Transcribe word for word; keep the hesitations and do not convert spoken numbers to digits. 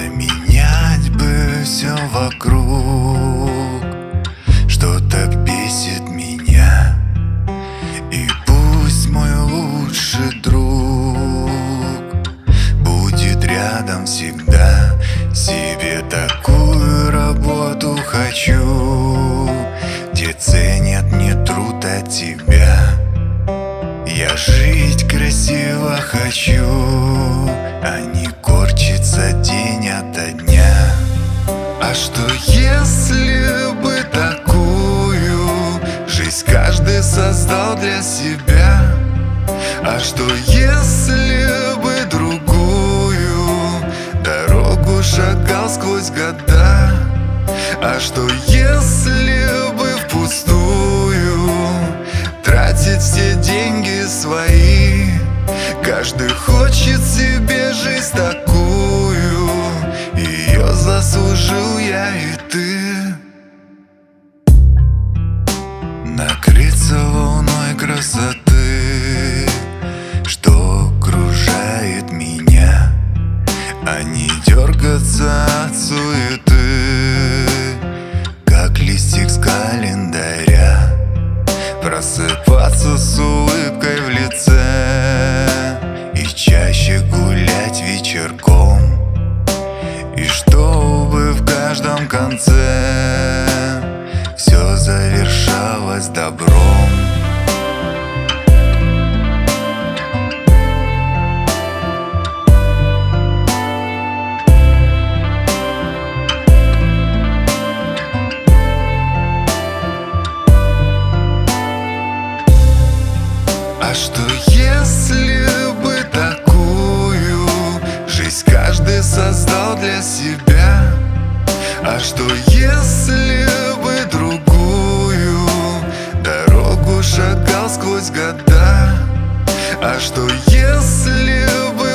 Поменять бы все вокруг, что так бесит меня. И пусть мой лучший друг будет рядом всегда. Себе такую работу хочу, где ценят не труд от тебя. Я жить красиво хочу, а не корчиться день ото дня. А что если бы такую жизнь каждый создал для себя? А что если бы другую дорогу шагал сквозь года? А что если бы впустую тратить все деньги свои? Каждый хочет себе жизнь такую, ее заслужил я и ты. Накрыться волной красоты, что окружает меня, а не дергаться от суеты, как листик с календаря. Просыпаться с улыбкой в лице и чаще гулять вечерком. И чтобы в каждом конце все завершалось добром. А что если бы такую жизнь каждый создал для себя? А что если бы другую дорогу шагал сквозь года? А что если бы